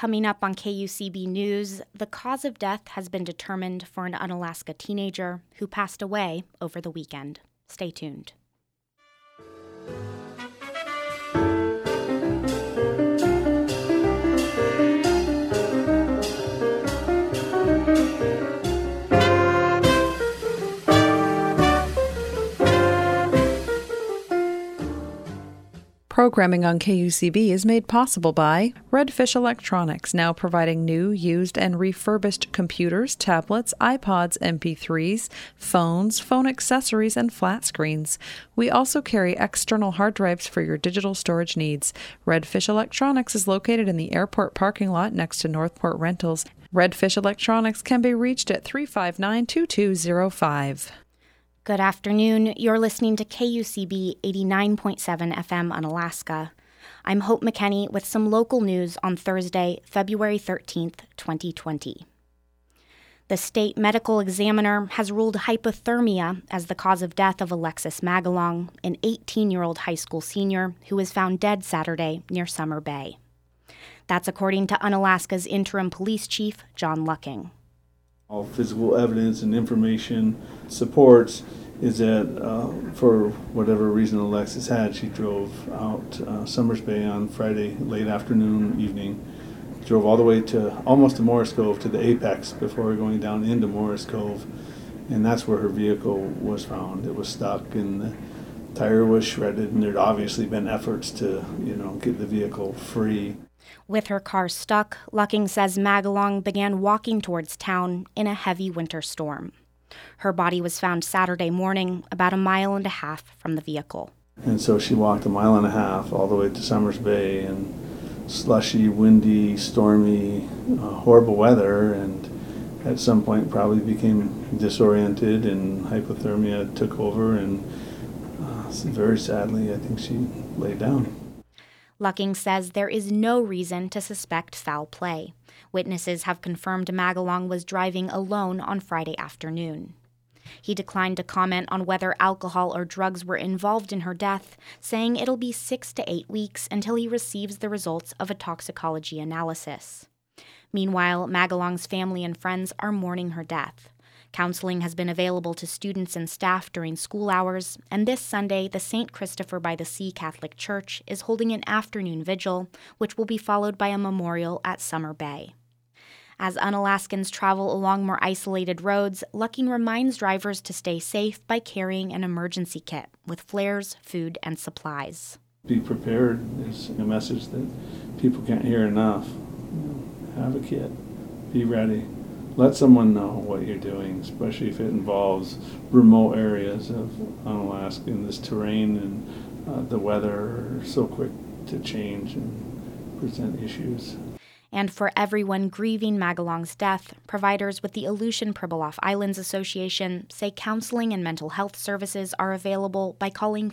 Coming up on KUCB News, the cause of death has been determined for an Unalaska teenager who passed away over the weekend. Stay tuned. Programming on KUCB is made possible by Redfish Electronics, now providing new, used, and refurbished computers, tablets, iPods, MP3s, phones, phone accessories, and flat screens. We also carry external hard drives for your digital storage needs. Redfish Electronics is located in the airport parking lot next to Northport Rentals. Redfish Electronics can be reached at 359-2205. Good afternoon. You're listening to KUCB 89.7 FM Unalaska. I'm Hope McKenney with some local news on Thursday, February 13th, 2020. The state medical examiner has ruled hypothermia as the cause of death of Alexis Magalong, an 18-year-old high school senior who was found dead Saturday near Summer Bay. That's according to Unalaska's interim police chief, John Lucking. All physical evidence and information supports is that for whatever reason Alexis had, she drove out Summers Bay on Friday late afternoon, evening, drove all the way to almost to Morris Cove to the apex before going down into Morris Cove, and that's where her vehicle was found. It was stuck and the tire was shredded, and there'd obviously been efforts to, get the vehicle free. With her car stuck, Lucking says Magalong began walking towards town in a heavy winter storm. Her body was found Saturday morning, about 1.5 miles from the vehicle. And so she walked 1.5 miles all the way to Summers Bay in slushy, windy, stormy, horrible weather, and at some point probably became disoriented and hypothermia took over, and very sadly, I think she laid down. Lucking says there is no reason to suspect foul play. Witnesses have confirmed Magalong was driving alone on Friday afternoon. He declined to comment on whether alcohol or drugs were involved in her death, saying it'll be 6 to 8 weeks until he receives the results of a toxicology analysis. Meanwhile, Magalong's family and friends are mourning her death. Counseling has been available to students and staff during school hours, and this Sunday, the St. Christopher by the Sea Catholic Church is holding an afternoon vigil, which will be followed by a memorial at Summer Bay. As Unalaskans travel along more isolated roads, Lucking reminds drivers to stay safe by carrying an emergency kit with flares, food, and supplies. Be prepared is a message that people can't hear enough. Have a kit. Be ready. Let someone know what you're doing, especially if it involves remote areas of Unalaska and this terrain and the weather are so quick to change and present issues. And for everyone grieving Magalong's death, providers with the Aleutian Pribilof Islands Association say counseling and mental health services are available by calling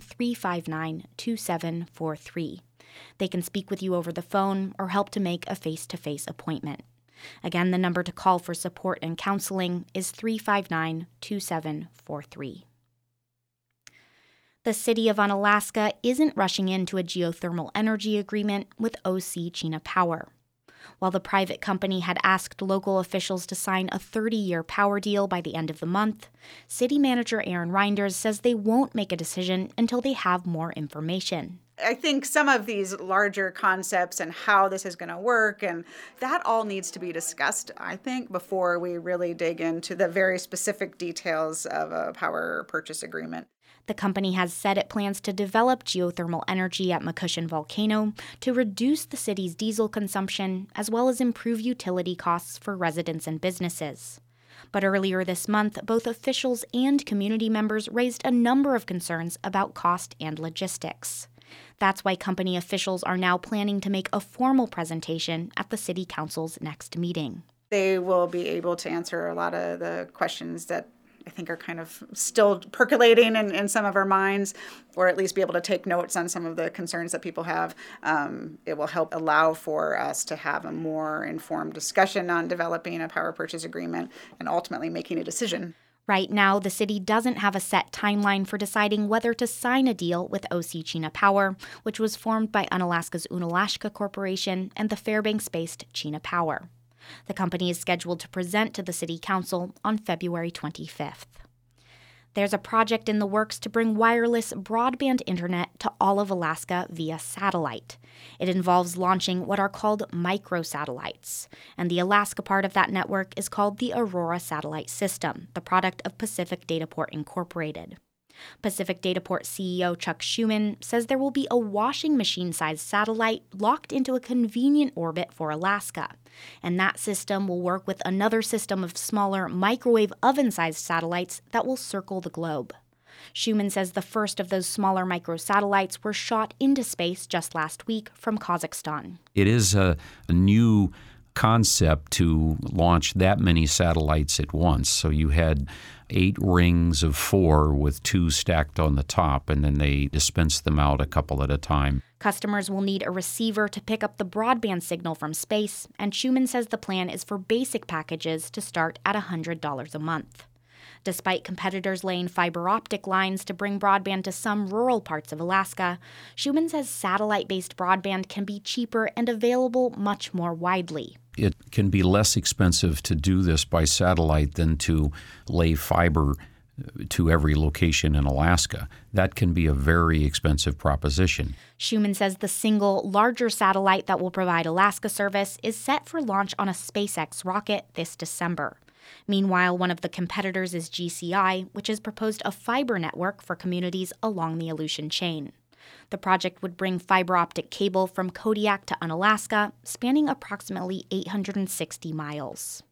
359-2743. They can speak with you over the phone or help to make a face-to-face appointment. Again, the number to call for support and counseling is 359-2743. The city of Unalaska isn't rushing into a geothermal energy agreement with OC Chena Power. While the private company had asked local officials to sign a 30-year power deal by the end of the month, City Manager Aaron Reinders says they won't make a decision until they have more information. I think some of these larger concepts and how this is going to work, and that all needs to be discussed, I think, before we really dig into the very specific details of a power purchase agreement. The company has said it plans to develop geothermal energy at McCushion Volcano to reduce the city's diesel consumption, as well as improve utility costs for residents and businesses. But earlier this month, both officials and community members raised a number of concerns about cost and logistics. That's why company officials are now planning to make a formal presentation at the City Council's next meeting. They will be able to answer a lot of the questions that I think are kind of still percolating in some of our minds, or at least be able to take notes on some of the concerns that people have. It will help allow for us to have a more informed discussion on developing a power purchase agreement and ultimately making a decision. Right now, the city doesn't have a set timeline for deciding whether to sign a deal with OC China Power, which was formed by Unalaska's Unalashka Corporation and the Fairbanks-based China Power. The company is scheduled to present to the City Council on February 25th. There's a project in the works to bring wireless broadband internet to all of Alaska via satellite. It involves launching what are called microsatellites, and the Alaska part of that network is called the Aurora Satellite System, the product of Pacific Dataport Incorporated. Pacific Dataport CEO Chuck Schuman says there will be a washing machine-sized satellite locked into a convenient orbit for Alaska, and that system will work with another system of smaller microwave oven-sized satellites that will circle the globe. Schuman says the first of those smaller microsatellites were shot into space just last week from Kazakhstan. It is a new concept to launch that many satellites at once. So you had 8 rings of 4 with 2 stacked on the top, and then they dispense them out a couple at a time. Customers will need a receiver to pick up the broadband signal from space, and Schuman says the plan is for basic packages to start at $100 a month. Despite competitors laying fiber optic lines to bring broadband to some rural parts of Alaska, Schuman says satellite-based broadband can be cheaper and available much more widely. It can be less expensive to do this by satellite than to lay fiber to every location in Alaska. That can be a very expensive proposition. Schuman says the single, larger satellite that will provide Alaska service is set for launch on a SpaceX rocket this December. Meanwhile, one of the competitors is GCI, which has proposed a fiber network for communities along the Aleutian chain. The project would bring fiber optic cable from Kodiak to Unalaska, spanning approximately 860 miles.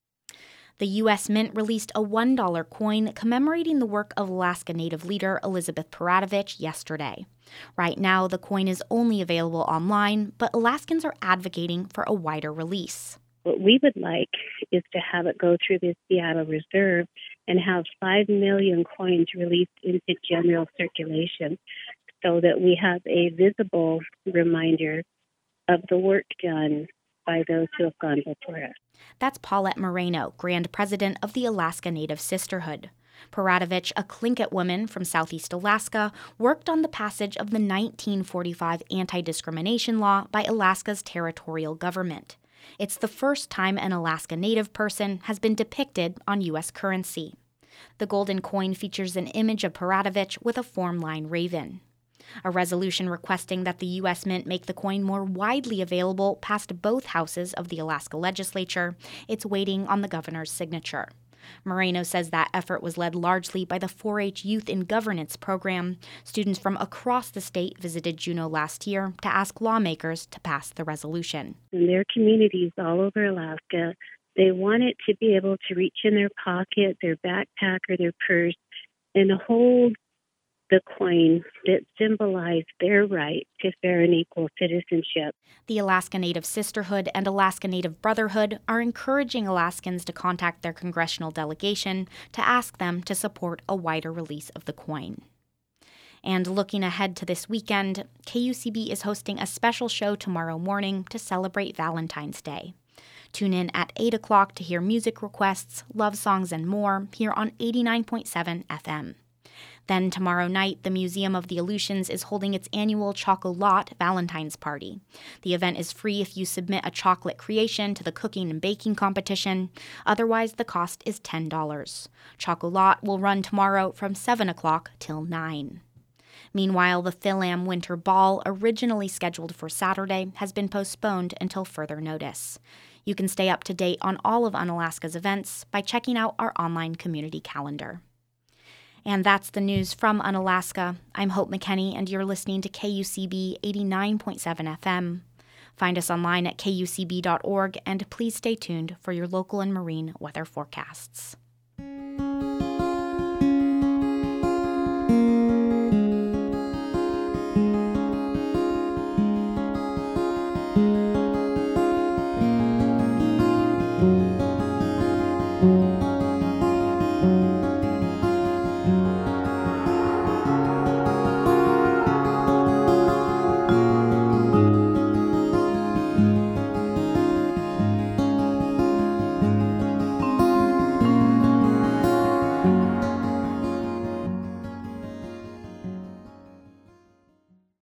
The U.S. Mint released a $1 coin commemorating the work of Alaska Native leader Elizabeth Peratrovich yesterday. Right now, the coin is only available online, but Alaskans are advocating for a wider release. What we would like is to have it go through the Seattle Reserve and have 5 million coins released into general circulation so that we have a visible reminder of the work done by those who have gone before us. That's Paulette Moreno, Grand President of the Alaska Native Sisterhood. Peratrovich, a Tlingit woman from southeast Alaska, worked on the passage of the 1945 anti-discrimination law by Alaska's territorial government. It's the first time an Alaska Native person has been depicted on U.S. currency. The golden coin features an image of Peratrovich with a form-line raven. A resolution requesting that the U.S. Mint make the coin more widely available passed both houses of the Alaska legislature. It's waiting on the governor's signature. Moreno says that effort was led largely by the 4-H Youth in Governance program. Students from across the state visited Juneau last year to ask lawmakers to pass the resolution. In their communities all over Alaska, they want it to be able to reach in their pocket, their backpack, or their purse and hold the coin that symbolized their right to fair and equal citizenship. The Alaska Native Sisterhood and Alaska Native Brotherhood are encouraging Alaskans to contact their congressional delegation to ask them to support a wider release of the coin. And looking ahead to this weekend, KUCB is hosting a special show tomorrow morning to celebrate Valentine's Day. Tune in at 8 o'clock to hear music requests, love songs, and more here on 89.7 FM. Then tomorrow night, the Museum of the Aleutians is holding its annual Choco-Lot Valentine's Party. The event is free if you submit a chocolate creation to the cooking and baking competition. Otherwise, the cost is $10. Choco-Lot will run tomorrow from 7 o'clock till 9. Meanwhile, the Philam Winter Ball, originally scheduled for Saturday, has been postponed until further notice. You can stay up to date on all of Unalaska's events by checking out our online community calendar. And that's the news from Unalaska. I'm Hope McKenney, and you're listening to KUCB 89.7 FM. Find us online at kucb.org, and please stay tuned for your local and marine weather forecasts.